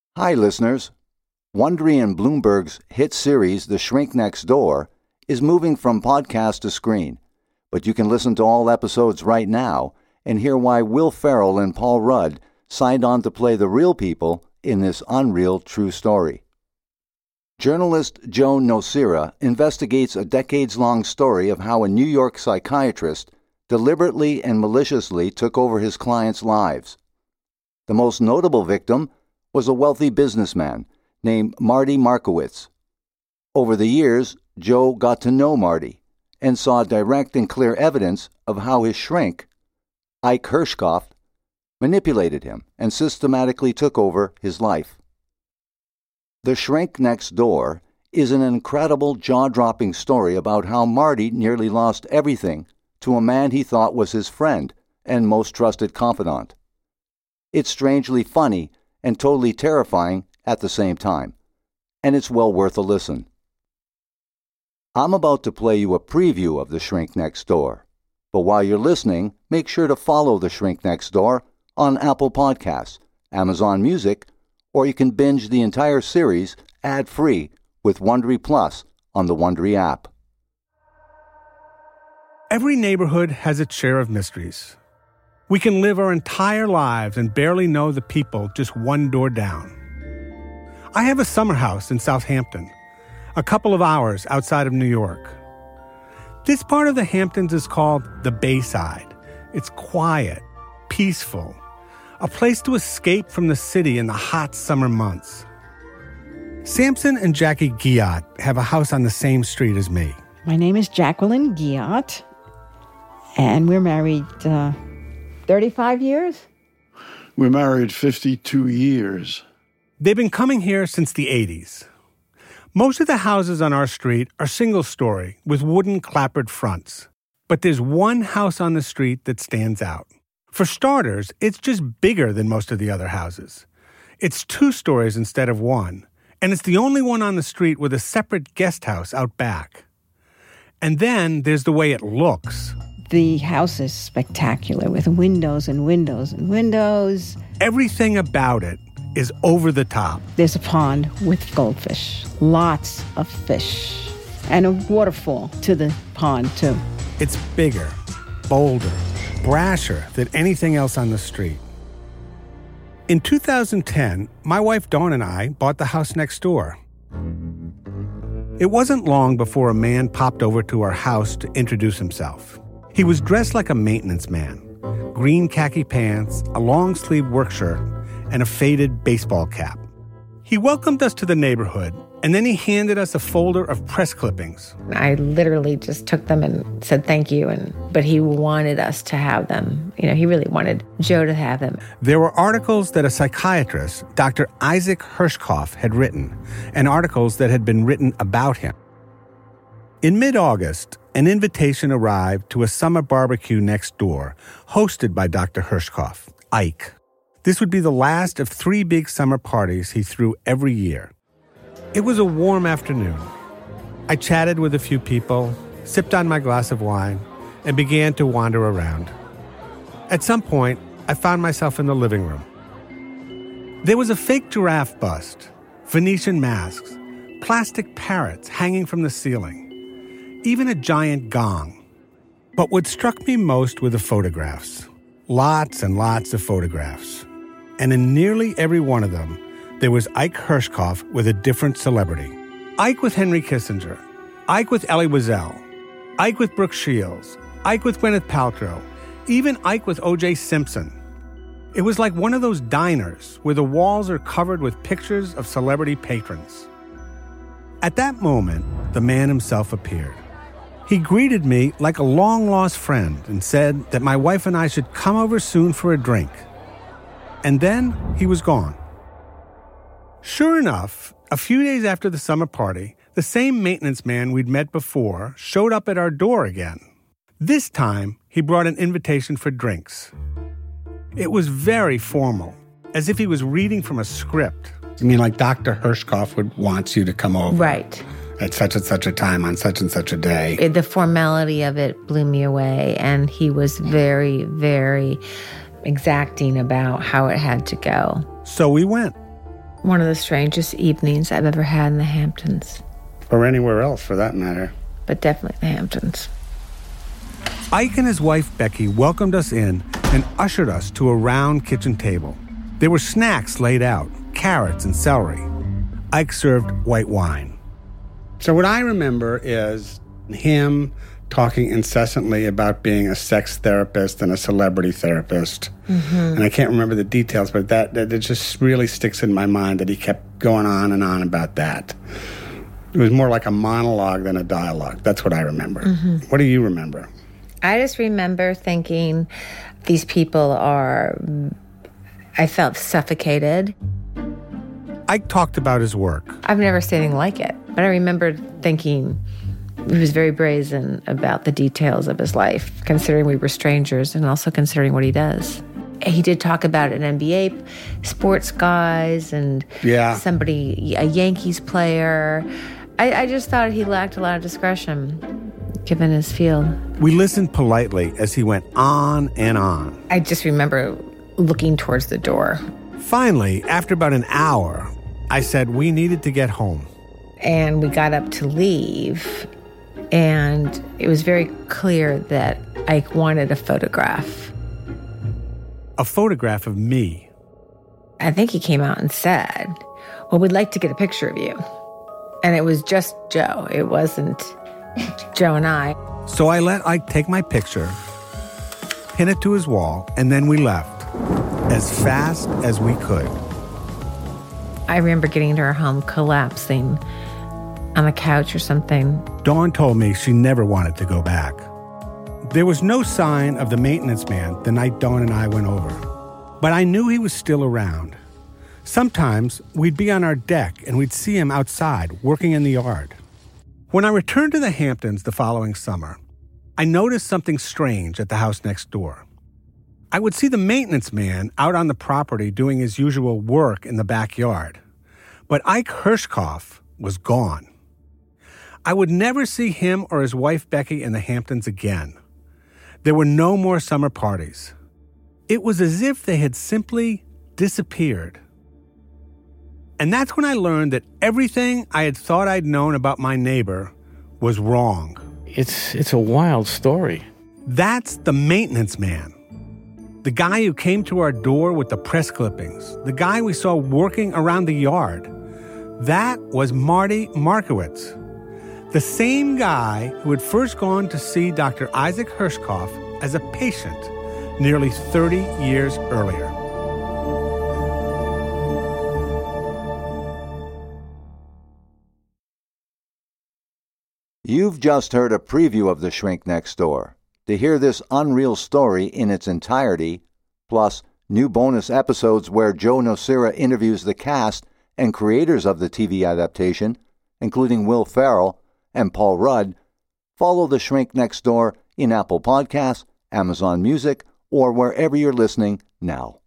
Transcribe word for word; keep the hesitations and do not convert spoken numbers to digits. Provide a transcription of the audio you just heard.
Hi, listeners. Wondery and Bloomberg's hit series, The Shrink Next Door, is moving from podcast to screen, but you can listen to all episodes right now and hear why Will Ferrell and Paul Rudd signed on to play the real people in this unreal true story. Journalist Joan Nocera investigates a decades-long story of how a New York psychiatrist deliberately and maliciously took over his clients' lives. The most notable victim was a wealthy businessman named Marty Markowitz. Over the years, Joe got to know Marty and saw direct and clear evidence of how his shrink, Ike Hershkopf, manipulated him and systematically took over his life. The Shrink Next Door is an incredible, jaw-dropping story about how Marty nearly lost everything to a man he thought was his friend and most trusted confidant. It's strangely funny and totally terrifying at the same time, and it's well worth a listen. I'm about to play you a preview of The Shrink Next Door, but while you're listening, make sure to follow The Shrink Next Door on Apple Podcasts, Amazon Music, or you can binge the entire series ad-free with Wondery Plus on the Wondery app. Every neighborhood has its share of mysteries. We can live our entire lives and barely know the people just one door down. I have a summer house in Southampton, a couple of hours outside of New York. This part of the Hamptons is called the Bayside. It's quiet, peaceful, a place to escape from the city in the hot summer months. Samson and Jackie Guillotte have a house on the same street as me. My name is Jacqueline Guillotte, and we're married uh, thirty-five years? We're married fifty-two years. They've been coming here since the eighties. Most of the houses on our street are single-story with wooden clapboard fronts. But there's one house on the street that stands out. For starters, it's just bigger than most of the other houses. It's two stories instead of one, and it's the only one on the street with a separate guest house out back. And then there's the way it looks. The house is spectacular with windows and windows and windows. Everything about it is over the top. There's a pond with goldfish, lots of fish, and a waterfall to the pond, too. It's bigger, bolder, brasher than anything else on the street. In two thousand ten, my wife Dawn and I bought the house next door. It wasn't long before a man popped over to our house to introduce himself. He was dressed like a maintenance man, green khaki pants, a long-sleeved work shirt, and a faded baseball cap. He welcomed us to the neighborhood, and then he handed us a folder of press clippings. I literally just took them and said thank you, and but he wanted us to have them. You know, he really wanted Joe to have them. There were articles that a psychiatrist, Doctor Isaac Hershkopf, had written, and articles that had been written about him. In mid-August, an invitation arrived to a summer barbecue next door, hosted by Doctor Hershkopf, Ike. This would be the last of three big summer parties he threw every year. It was a warm afternoon. I chatted with a few people, sipped on my glass of wine, and began to wander around. At some point, I found myself in the living room. There was a fake giraffe bust, Venetian masks, plastic parrots hanging from the ceiling, even a giant gong. But what struck me most were the photographs. Lots and lots of photographs. And in nearly every one of them, there was Ike Hershkopf with a different celebrity. Ike with Henry Kissinger, Ike with Elie Wiesel, Ike with Brooke Shields, Ike with Gwyneth Paltrow, even Ike with O J Simpson. It was like one of those diners where the walls are covered with pictures of celebrity patrons. At that moment, the man himself appeared. He greeted me like a long-lost friend and said that my wife and I should come over soon for a drink. And then he was gone. Sure enough, a few days after the summer party, the same maintenance man we'd met before showed up at our door again. This time, he brought an invitation for drinks. It was very formal, as if he was reading from a script. You mean like Doctor Hershkopf would want you to come over? Right. At such and such a time on such and such a day. It, the formality of it blew me away, and he was very, very exacting about how it had to go. So we went. One of the strangest evenings I've ever had in the Hamptons. Or anywhere else, for that matter. But definitely the Hamptons. Ike and his wife, Becky, welcomed us in and ushered us to a round kitchen table. There were snacks laid out, carrots and celery. Ike served white wine. So what I remember is him talking incessantly about being a sex therapist and a celebrity therapist. Mm-hmm. And I can't remember the details, but that, that it just really sticks in my mind that he kept going on and on about that. It was more like a monologue than a dialogue. That's what I remember. Mm-hmm. What do you remember? I just remember thinking, these people are, I felt suffocated. Ike talked about his work. I've never seen anything like it. But I remember thinking he was very brazen about the details of his life, considering we were strangers and also considering what he does. He did talk about an N B A sports guys and yeah. somebody, a Yankees player. I, I just thought he lacked a lot of discretion, given his field. We listened politely as he went on and on. I just remember looking towards the door. Finally, after about an hour, I said we needed to get home. And we got up to leave, and it was very clear that Ike wanted a photograph. A photograph of me. I think he came out and said, well, we'd like to get a picture of you. And it was just Joe. It wasn't Joe and I. So I let Ike take my picture, pin it to his wall, and then we left as fast as we could. I remember getting to our home collapsing on the couch or something. Dawn told me she never wanted to go back. There was no sign of the maintenance man the night Dawn and I went over, but I knew he was still around. Sometimes we'd be on our deck and we'd see him outside working in the yard. When I returned to the Hamptons the following summer, I noticed something strange at the house next door. I would see the maintenance man out on the property doing his usual work in the backyard, but Ike Hershkopf was gone. I would never see him or his wife Becky in the Hamptons again. There were no more summer parties. It was as if they had simply disappeared. And that's when I learned that everything I had thought I'd known about my neighbor was wrong. It's it's a wild story. That's the maintenance man. The guy who came to our door with the press clippings. The guy we saw working around the yard. That was Marty Markowitz. The same guy who had first gone to see Doctor Isaac Hershkopf as a patient nearly thirty years earlier. You've just heard a preview of The Shrink Next Door. To hear this unreal story in its entirety, plus new bonus episodes where Joe Nocera interviews the cast and creators of the T V adaptation, including Will Ferrell and Paul Rudd, follow The Shrink Next Door in Apple Podcasts, Amazon Music, or wherever you're listening now.